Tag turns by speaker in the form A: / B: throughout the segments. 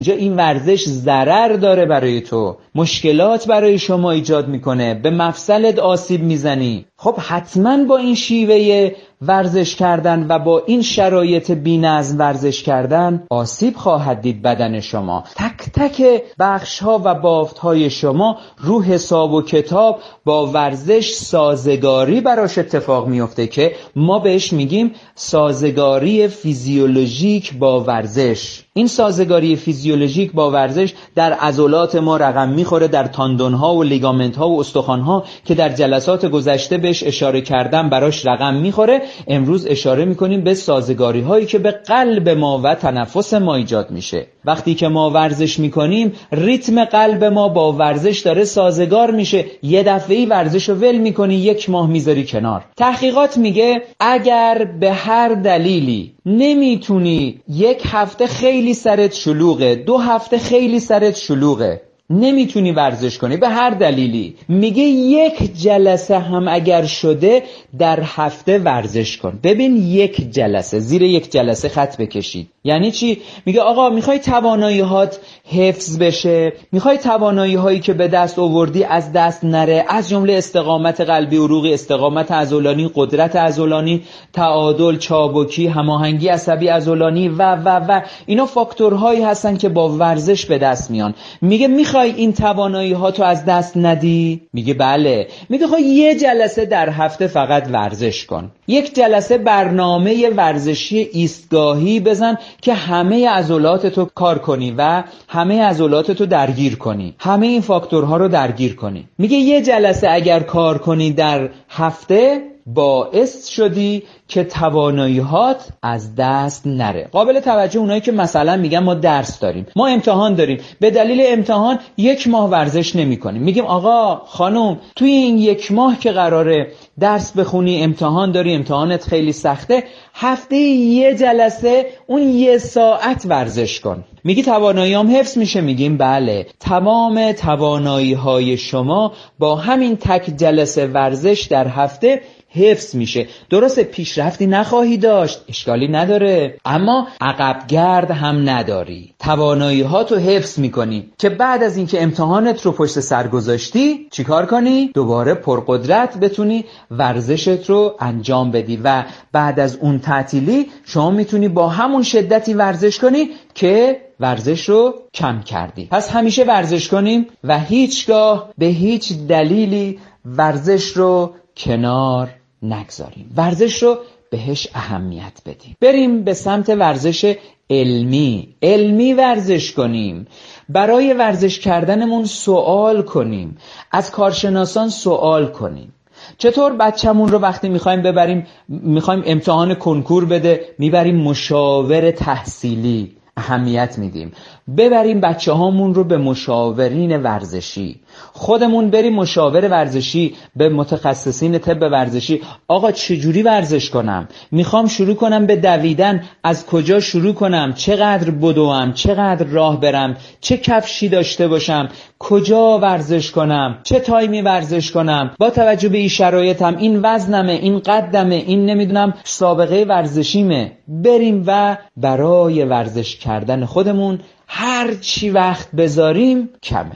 A: اینجا این ورزش ضرر داره برای تو، مشکلات برای شما ایجاد میکنه، به مفصلت آسیب میزنی. خب حتما با این شیوه ورزش کردن و با این شرایط بی‌نظم ورزش کردن آسیب خواهد دید بدن شما. تک تک بخش‌ها و بافت‌های شما رو حساب و کتاب با ورزش سازگاری براش اتفاق میفته که ما بهش میگیم سازگاری فیزیولوژیک با ورزش. این سازگاری فیزیولوژیک با ورزش در عضلات ما رقم میخوره، در تاندون‌ها و لیگامنت‌ها و استخوان‌ها که در جلسات گذشته بهش اشاره کردم براش رقم میخوره. امروز اشاره میکنیم به سازگاری هایی که به قلب ما و تنفس ما ایجاد میشه. وقتی که ما ورزش میکنیم ریتم قلب ما با ورزش داره سازگار میشه. یه دفعه‌ای ورزش رو ول میکنی، 1 ماه میذاری کنار. تحقیقات میگه اگر به هر دلیلی نمیتونی 1 هفته خیلی سرت شلوغه، 2 هفته خیلی سرت شلوغه، نمیتونی ورزش کنی به هر دلیلی، میگه 1 جلسه هم اگر شده در هفته ورزش کن. ببین 1 جلسه، زیر 1 جلسه خط بکشید. یعنی چی؟ میگه آقا میخوای توانایی‌هات حفظ بشه، میخوای توانایی‌هایی که به دست آوردی از دست نره، از جمله استقامت قلبی عروقی، استقامت عضلانی، قدرت عضلانی، تعادل، چابکی، هماهنگی عصبی عضلانی و اینا فاکتورهایی هستن که با ورزش به دست میان. میگه میخوای این توانایی‌هاتو از دست ندی؟ میگه بله. میگه خب 1 جلسه در هفته فقط ورزش کن. 1 جلسه برنامه ورزشی ایستگاهی بزن که همه عضلاتتو کار کنی و همه عضلاتتو درگیر کنی، همه این فاکتورها رو درگیر کنی. میگه 1 جلسه اگر کار کنی در هفته باعث شدی که توانایی‌هات از دست نره. قابل توجه اونایی که مثلا میگن ما درس داریم، ما امتحان داریم، به دلیل امتحان 1 ماه ورزش نمی‌کنیم. میگیم آقا خانم توی این 1 ماه که قراره درس بخونی، امتحان داری، امتحانت خیلی سخته، هفته 1 جلسه اون 1 ساعت ورزش کن. میگی تواناییام حفظ میشه؟ میگیم بله. تمام توانایی‌های شما با همین تک جلسه ورزش در هفته حفظ میشه. درسته پیشرفتی نخواهی داشت، اشکالی نداره، اما عقب گرد هم نداری. توانایی‌هاتو حفظ میکنی که بعد از اینکه امتحانت رو پشت سر گذاشتی چیکار کنی؟ دوباره پرقدرت بتونی ورزشت رو انجام بدی و بعد از اون تعطیلی شما میتونی با همون شدتی ورزش کنی که ورزش رو کم کردی. پس همیشه ورزش کنیم و هیچگاه به هیچ دلیلی ورزش رو کنار نگذاریم. ورزش رو بهش اهمیت بدیم. بریم به سمت ورزش علمی ورزش کنیم. برای ورزش کردنمون سوال کنیم. از کارشناسان سوال کنیم. چطور بچه‌مون رو وقتی میخوایم امتحان کنکور بده، میبریم مشاور تحصیلی، اهمیت میدیم. ببریم بچه‌هامون رو به مشاورین ورزشی، خودمون بریم مشاور ورزشی، به متخصصین طب ورزشی. آقا چجوری ورزش کنم؟ میخوام شروع کنم به دویدن، از کجا شروع کنم؟ چقدر بدوم؟ چقدر راه برم؟ چه کفشی داشته باشم؟ کجا ورزش کنم؟ چه تایمی ورزش کنم؟ با توجه به این شرایطم، این وزنمه، این قدمه، این نمیدونم سابقه ورزشیمه. بریم و برای ورزش کردن خودمون هر چی وقت بذاریم کمه.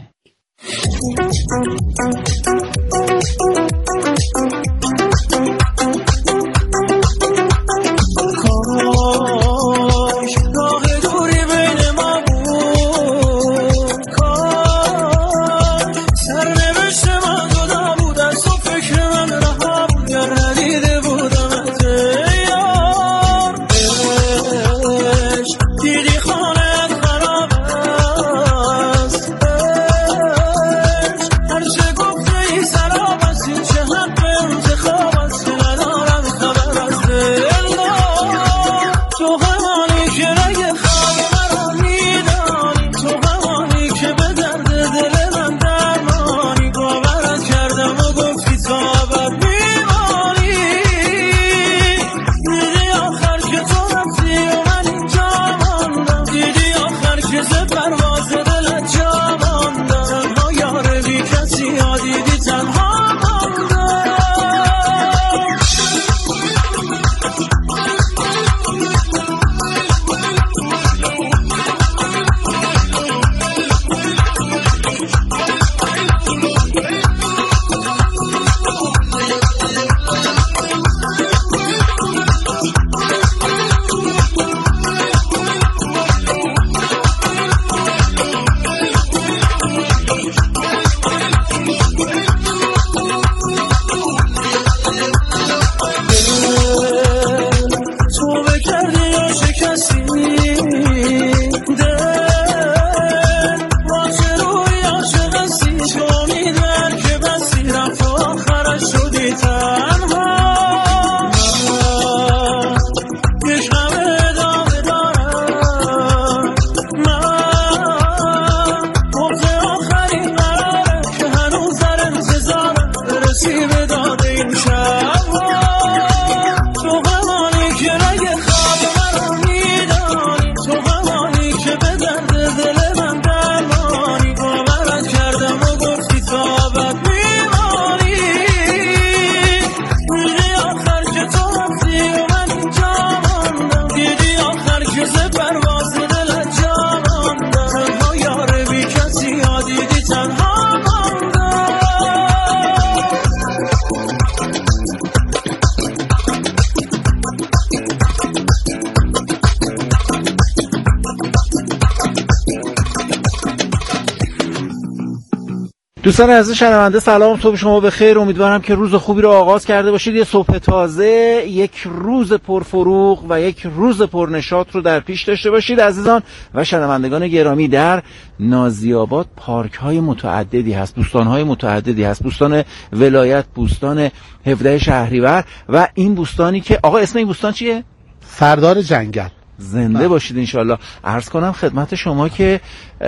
B: دوستان عزیز شنونده سلام، صبح شما بخیر. امیدوارم که روز خوبی رو آغاز کرده باشید. یه صبح تازه، یک روز پرفروغ و یک روز پرنشاط رو در پیش داشته باشید عزیزان و شنوندگان گرامی. در نازی‌آباد پارک های متعددی هست، بوستان های متعددی هست، بوستان ولایت، بوستان 17 شهریور و این بوستانی که آقا اسم این بوستان چیه؟
C: سردار جنگل.
B: زنده باشید انشالله. عرض کنم خدمت شما که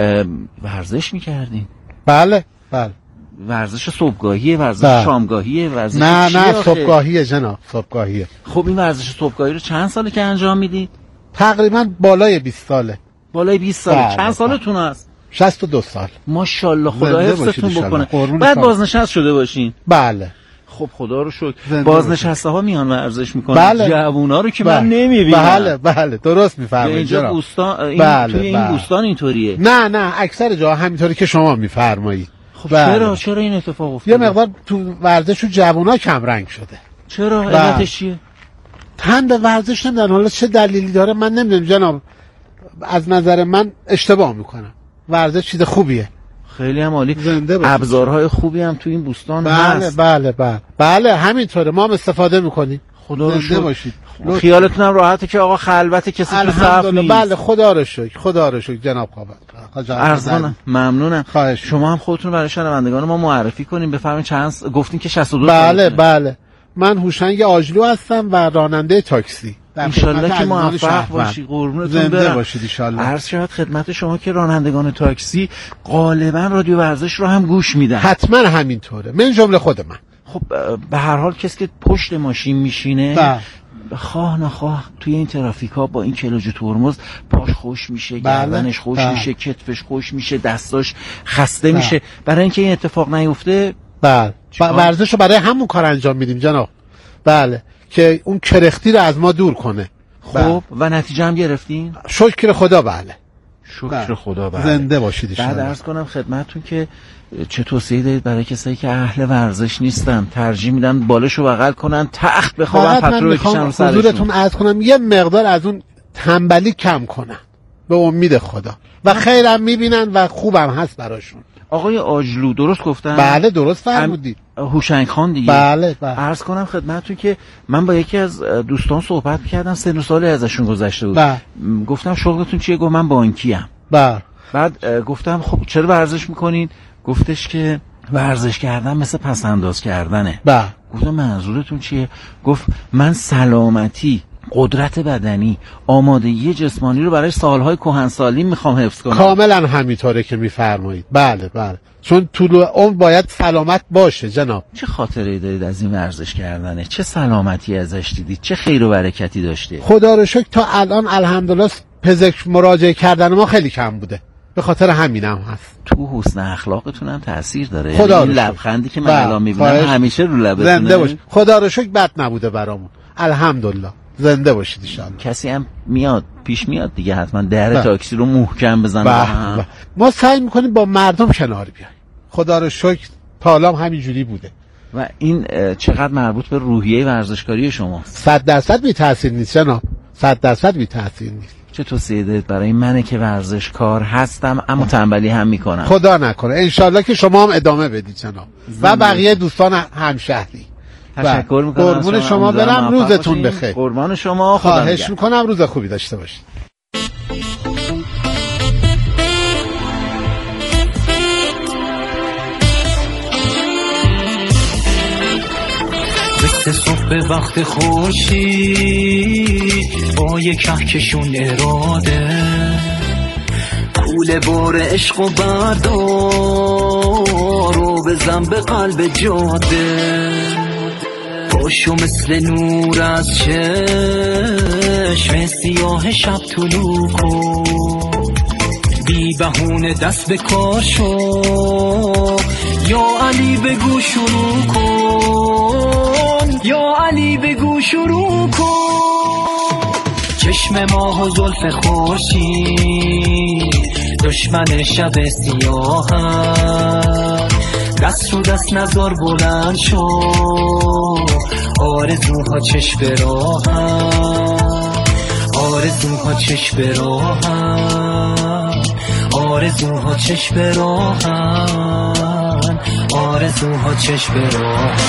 B: ورزش میکردین؟
C: بله بله.
B: ورزش صبحگاهیه، ورزش شامگاهیه، ورزش
C: نه صبحگاهیه جناب، صبحگاهیه.
B: خب این ورزش صبحگاهی رو چند ساله که انجام میدید؟
C: تقریبا بالای 20 ساله.
B: بالای 20 ساله. چند سالتون هست؟
C: 62 سال.
B: ماشاءالله، خدا حفظتون بکنه. بعد بازنشست شده باشین؟
C: بله.
B: خب خدا رو شکر. بازنشسته ها میان ورزش میکنن.
C: بله.
B: جوونا رو که من نمیبینم.
C: بله درست میفرمایید.
B: اینجا بوستان توی این بوستان اینطوریه؟
C: نه اکثر جا همینطوری که شما میفرمایید.
B: خب چرا این اتفاق افتاد؟
C: یه مقدار تو ورزش و جوونا کم رنگ شده.
B: چرا؟ علتش چیه؟
C: تن به ورزش نمیدن. حالا چه دلیلی داره من نمیدونم جناب. از نظر من اشتباه میکنم. ورزش چیز خوبیه.
B: خیلی هم عالی. ابزارهای خوبی هم تو این بوستان هست.
C: بله همینطوره. ما هم استفاده میکنیم.
B: خدا رو شکر. خیالتون هم راحته که آقا خلوت کسی تو صف نیست.
C: بله خدا رو شکر جناب
B: عرض کنم ممنونم. شما هم خودتون برای شنوندگان ما معرفی کنیم. بفرمایید. گفتین که 62
C: بله. من هوشنگ آجلو هستم و راننده تاکسی.
B: انشالله که موفق باشی. قربونتون برم.
C: باشید انشالله.
B: عرض شود خدمت شما که رانندگان تاکسی غالبا رادیو ورزش رو هم گوش میدن.
C: حتما همینطوره، من جمله خود من.
B: خب به هر حال کسی که پشت ماشین میشینه خواه نخواه توی این ترافیکا با این کلاج ترمز پاش خوش میشه، گردنش خوش میشه، کتفش خوش میشه، دستاش خسته میشه. برای اینکه این اتفاق نیفته
C: ورزش رو برای همون کار انجام میدیم جناب. بله که اون کرختی رو از ما دور کنه.
B: خب و نتیجه هم گرفتین؟
C: شکر خدا. بله
B: شکر خدا. بله.
C: زنده باشید
B: انشالله. بعد عرض کنم خدمتتون که چه توصیه دارید برای کسایی که اهل ورزش نیستن، ترجیح میدن بالشو بغل کنن، تخت بخوابن، پترو بکشن رو سرشون؟
C: حضورتون عرض کنم یه مقدار از اون تنبلی کم کنن به امید خدا و خیرم میبینن و خوبم هست براشون.
B: آقای آجلو درست گفتن؟
C: بله درست فرمودید.
B: هوشنگ خان دیگه.
C: بله.
B: عرض کنم خدمتتون که من با یکی از دوستان صحبت می‌کردم، سن و سالی ازشون گذشته بود. گفتم شغلتون چیه؟ گفت من بانکیم. بعد گفتم خب چرا ورزش میکنین؟ گفتش که ورزش کردن مثل پس انداز کردنه. گفتم منظورتون چیه؟ گفت من سلامتی، قدرت بدنی، آمادگی جسمانی رو برای سالهای کهنسالی میخوام حفظ کنم.
C: کاملا همینطوره که میفرمایید. بله چون طول عمر باید سلامت باشه جناب.
B: چه خاطره‌ای دارید از این ورزش کردنه؟ چه سلامتی ازش دیدید؟ چه خیر و برکتی داشته؟
C: خدا رو شکر تا الان الحمدلله پزشک مراجعه کردن ما خیلی کم بوده. به خاطر همینم هست.
B: تو حسن اخلاقتون هم تاثیر داره.
C: خدا
B: این لبخندی که من الان میبینم همیشه رو لبتونه.
C: زنده باش. خدا رو شکر بد نبوده برامون. الحمدلله. زنده باشید ان شاءالله.
B: کسی هم پیش میاد دیگه حتما در تاکسی رو محکم بزنه.
C: ما سعی میکنیم با مردم کنار بیایم. خدا رو شکر تا الان همینجوری بوده.
B: و این چقدر مربوط به روحیه ورزشکاری شما؟
C: 100% بی تاثیر نیست جناب. 100% بی تاثیر نیست.
B: چه توصیه دارید برای منه که ورزشکار هستم اما تنبلی هم میکنم؟
C: خدا نکنه. انشالله که شما هم ادامه بدید جناب و بقیه دوستان همشهری.
B: تشکر میکنم.
C: قربون شما برم. روزتون بخیر.
B: قربان شما.
C: خواهش میکنم. روز خوبی داشته باشید.
D: مثل صبح وقت خورشید با یک کهکشون اراده، پول بار عشق و بردار رو بزن به قلب جاده، باشو مثل نور از چشم سیاه شب طلوع کن، بی بهونه دست به کار شو، یا علی بگو شروع کن، یا علی بگو شروع کن. چشم ماه و زلف خورشید دشمن شب سیاهم، دست رو دست نزار بلند شو، آرزوها چشم به راهم، آرزوها چشم به راهم، آرزوها چشم به راهم. آرزوها چشم به راهن.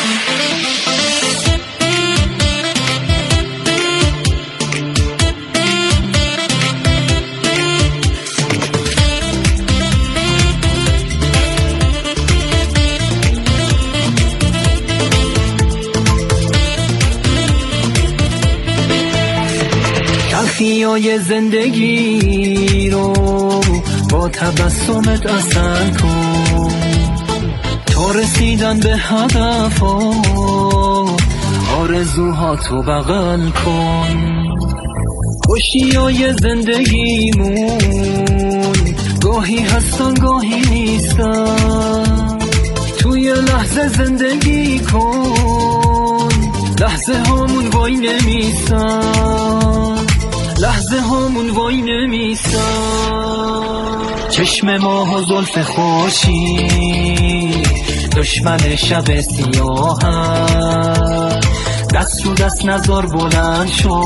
D: تلخیای زندگی رو با تبسمت اصل کن، تا رسیدن به هدف آرزوها تو بغل کن. خوشیای زندگیمون گاهی هستن گاهی نیستن، توی لحظه زندگی کن، لحظه هامون وای نمیستن، لحظه هامون وای نمیستن. چشم ماه و زلف خوشی دشمن شب سیاهن، دست رو دست نزار بلند شو،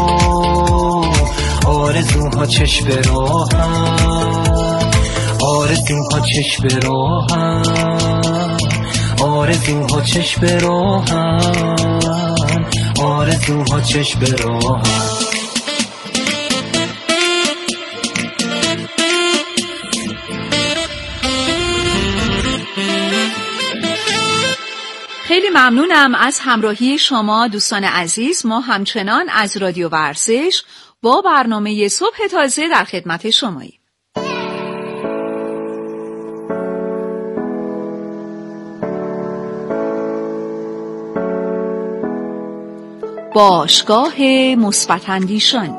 D: آرزوها چشم به راهن، آرزوها چشم به راهن، آرزوها چشم به راهن، آرزوها چشم به راهن.
E: خیلی ممنونم از همراهی شما دوستان عزیز. ما همچنان از رادیو ورزش با برنامه صبح تازه در خدمت شماییم. باشگاه مثبت اندیشان.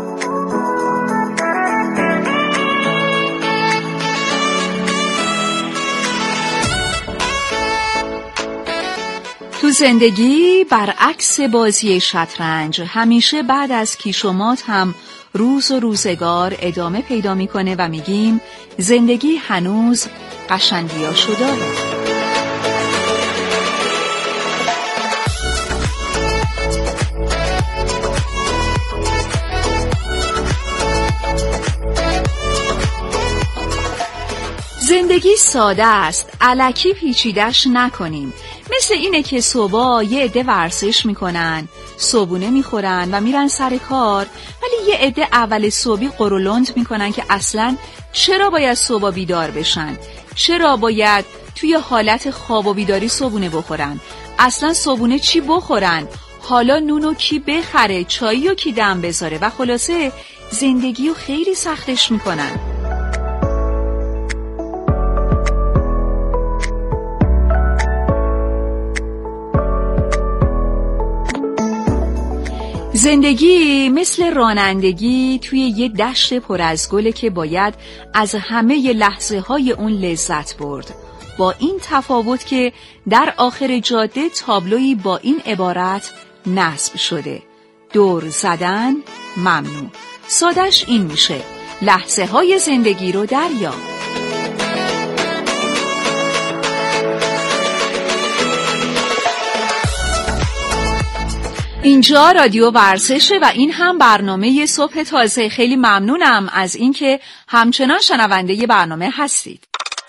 E: تو زندگی برعکس بازی شطرنج همیشه بعد از کیش و مات هم روز و روزگار ادامه پیدا میکنه و میگیم زندگی هنوز قشنگیاشو داره. زندگی ساده است، الکی پیچیدش نکنیم. مثل اینه که صبح یه عده ورزش میکنن، صبحونه میخورن و میرن سر کار، ولی یه عده اول صبحی قرولند میکنن که اصلاً چرا باید صبح بیدار بشن؟ چرا باید توی حالت خواب و بیداری صبحونه بخورن؟ اصلاً صبحونه چی بخورن؟ حالا نونو کی بخره؟ چاییو کی دم بذاره؟ و خلاصه زندگیو خیلی سختش میکنن. زندگی مثل رانندگی توی یه دشت پر از گله که باید از همه لحظه های اون لذت برد، با این تفاوت که در آخر جاده تابلویی با این عبارت نصب شده: دور زدن ممنوع. سادش این میشه: لحظه های زندگی رو دریاب. اینجا رادیو ورزشه و این هم برنامه صبح تازه. خیلی ممنونم از اینکه همچنان شنونده برنامه هستید.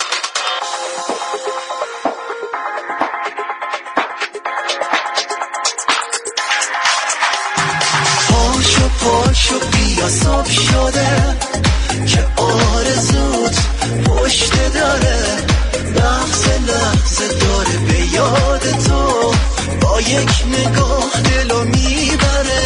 F: پاشو پاشو بیا صبح شده که آرزوت پشت داره، لحظه لحظه داره به یاد تو، با یک نگاه دلو میبره.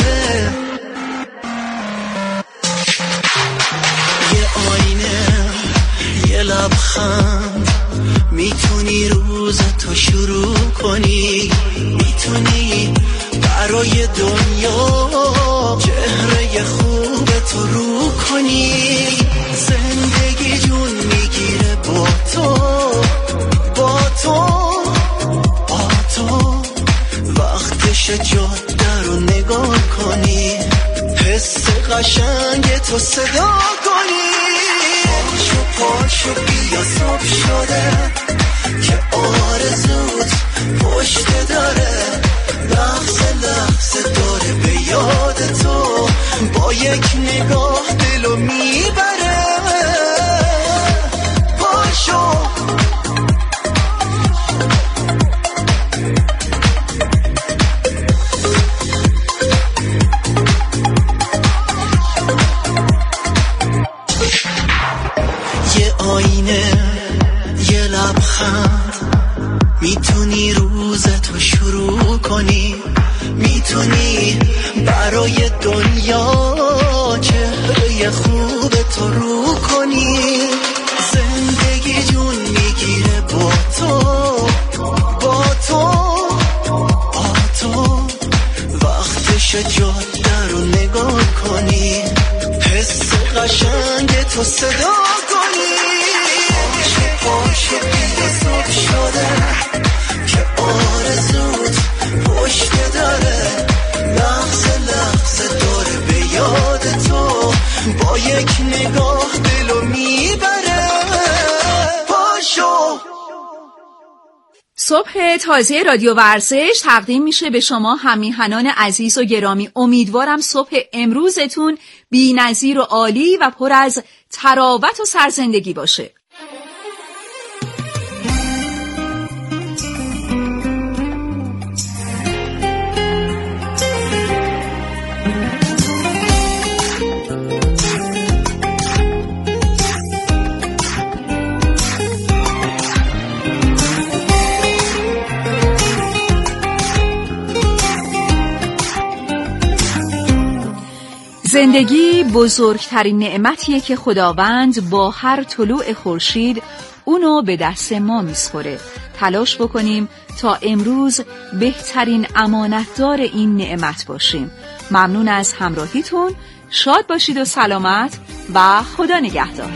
F: یه آینه یه لبخند میتونی روزتو شروع کنی، میتونی برای دنیا چهره خوبتو رو کنی. زندگی جون میگیره با تو، با تو، با تو. وقتش جاده رو نگاه کنی، حس قشنگ تو صدا کنی. پاشو پاشو بیا صبح شده که آرزوت پشت داره، لحظه لحظه داره به یاد تو، با یک نگاه دلو میبره. پاشو آینه یه لبخند، میتونی روزتو شروع کنی، میتونی برای دنیا چهره خوب تو رو کنی. زندگی جون میگیره با تو، با تو، با تو. وقتش جاده رو نگاه کنی، حس قشنگ تو صدا کنی. باشه دیگه صبح شده که آرزوت پشت داره، لحظه لحظه داره به یاد تو، با یک نگاه دلو میبره. پاشو.
E: صبح تازه رادیو ورزش تقدیم میشه به شما همیهنان عزیز و گرامی. امیدوارم صبح امروزتون بی‌نظیر و عالی و پر از تراوت و سرزندگی باشه. زندگی بزرگترین نعمتیه که خداوند با هر طلوع خورشید اونو به دست ما میسپره. تلاش بکنیم تا امروز بهترین امانتدار این نعمت باشیم. ممنون از همراهیتون، شاد باشید و سلامت و خدا نگهدار.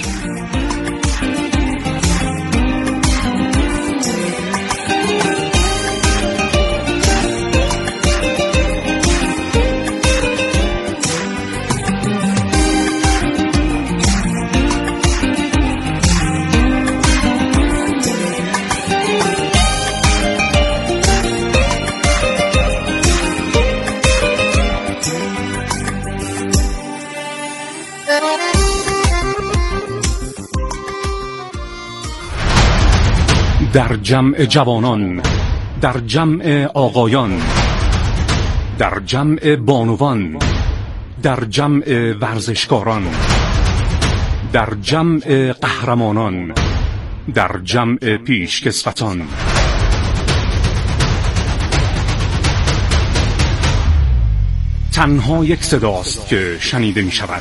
G: در جمع جوانان، در جمع آقایان، در جمع بانوان، در جمع ورزشکاران، در جمع قهرمانان، در جمع پیشکسوتان، تنها یک صداست که شنیده می شود.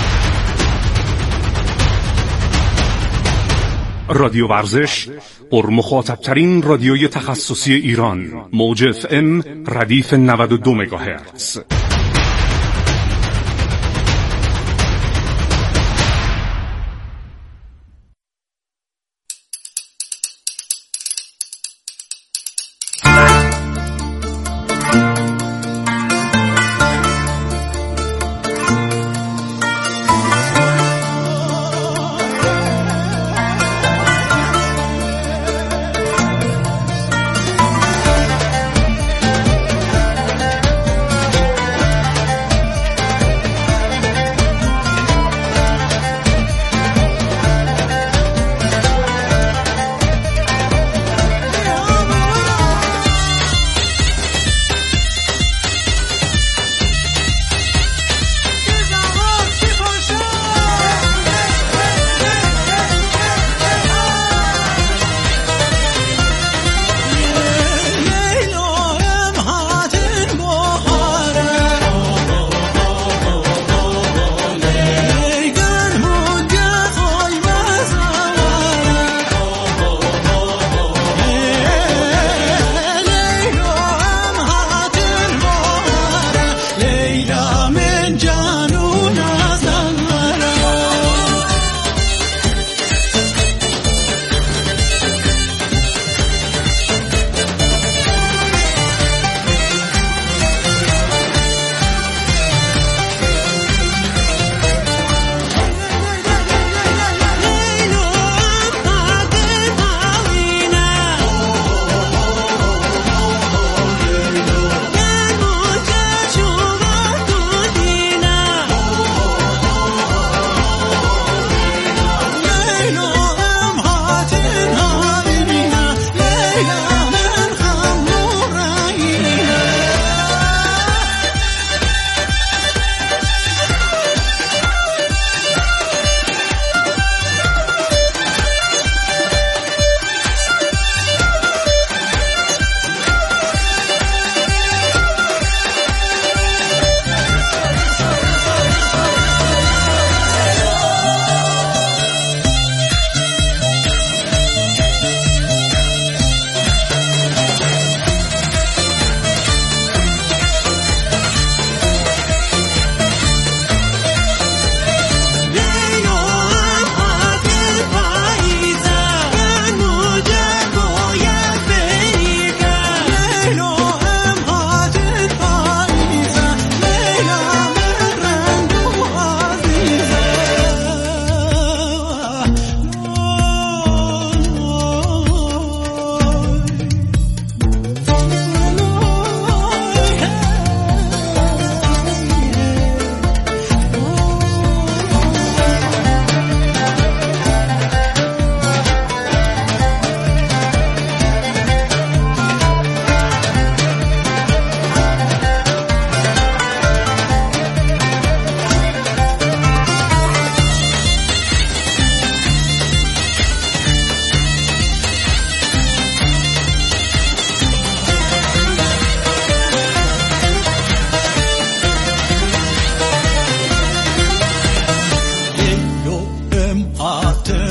G: رادیو ورزش، پرمخاطب‌ترین رادیوی تخصصی ایران، موج FM ردیف 92 مگاهرتز.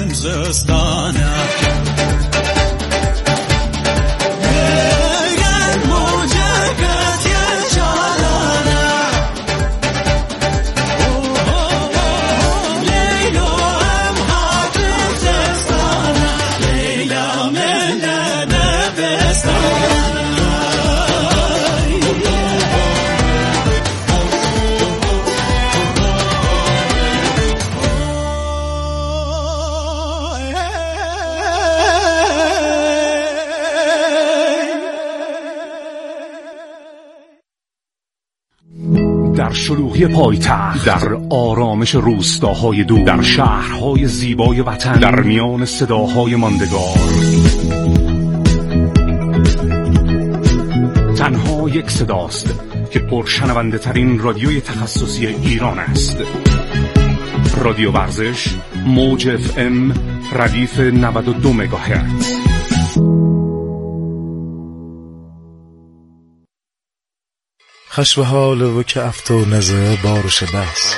F: زستانه
G: در شلوغی پایتخت، در آرامش روستاهای دور، در شهرهای زیبای وطن، در میان صداهای ماندگار، تنها یک صداست که پرشنونده ترین رادیوی تخصصی ایران است. رادیو ورزش، موج FM، ردیف 92 مگاهرتز.
H: خش و حال و که افت و نزه بارش بس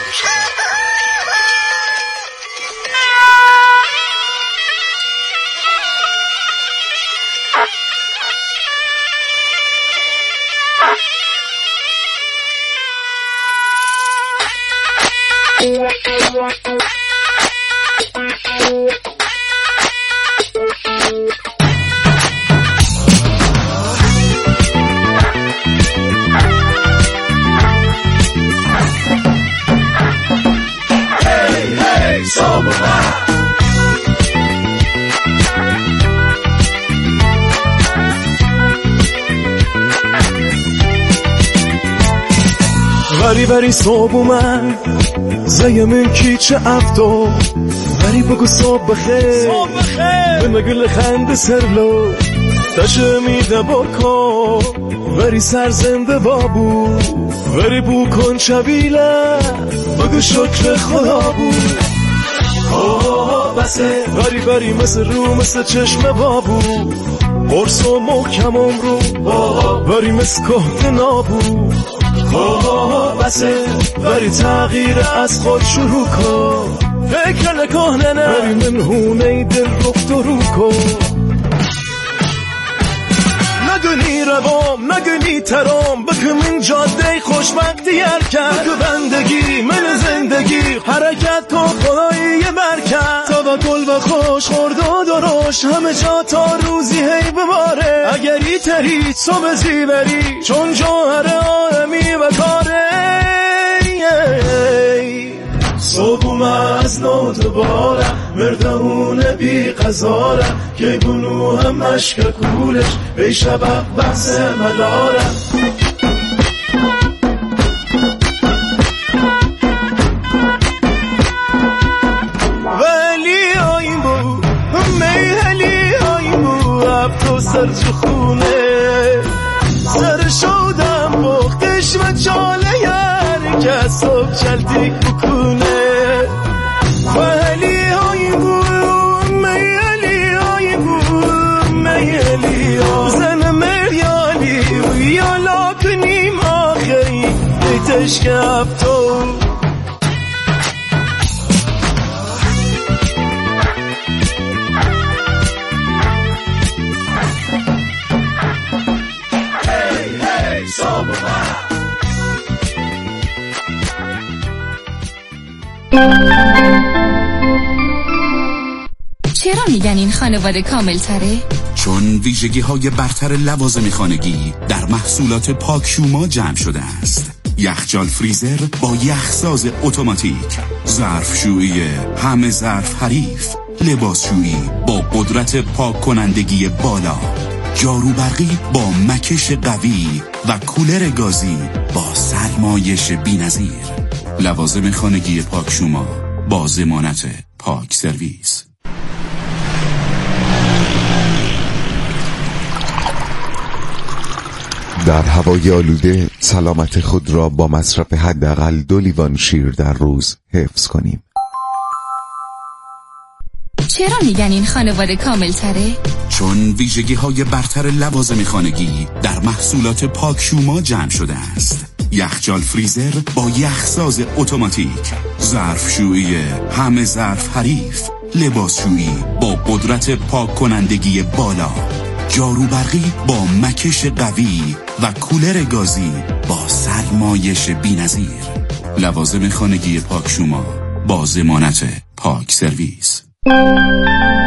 I: وری صبح اومد زیم کیچه افتو وری بگو صبح بخیر به مگل خند سرلو تشه میده بکن وری سرزنده بابو وری بو کن شبیله بگو شکر خدا بود بسه وری مثل رو مثل چشم بابو قرص و محکم رو وری مثل کهن نابو بسه وری تغییر از خود شروع کن فکر نکنه نه وری منهونه دل رفت و رو کن نگنی روام نگنی ترام بکم این جاده خوشبختی کرد بکم بندگی من زندگی حرکت کن خدایی برکت توکل و خوش خورد و درشت همه جا تا روزی هی بباره اگری تری صبح زیبری چون جوهر آدمی و کاره صبح از نو دوباره مردمون بی قضاره که بونو هم مشک کولش بی شبه بحث مداره ولی آیم بو میهلی آیم بو افت سر جو خونه سر شودم بختش و چاله یاری که صبح چلتیک بکنه ولی آیم بو میهلی آیم بو میهلی زن مریالی و یالا کنیم آخری بیتش که افتو
E: چرا میگن این خانواده کامل تره؟
J: چون ویژگی های برتر لوازم خانگی در محصولات پاکشوما جمع شده است. یخچال فریزر با یخساز اتوماتیک، ظرفشویی همه ظرف حریف، لباسشویی با قدرت پاک کنندگی بالا، جارو برقی با مکش قوی و کولر گازی با سرمایش بی‌نظیر. لوازم خانگی پاکشوما با ضمانت پاک سرویس.
K: در هوای آلوده سلامت خود را با مصرف حداقل 2 لیوان شیر در روز حفظ کنیم.
E: چرا میگن این خانواده کامل تره؟
J: چون ویژگی های برتر لوازم خانگی در محصولات پاکشوما جمع شده است. یخچال فریزر با یخساز اتوماتیک، ظرفشویی همه ظرف حریف، لباسشویی با قدرت پاک کنندگی بالا، جارو برقی با مکش قوی و کولر گازی با سرمایش بی‌نظیر. لوازم خانگی پاک شما با ضمانت پاک سرویس.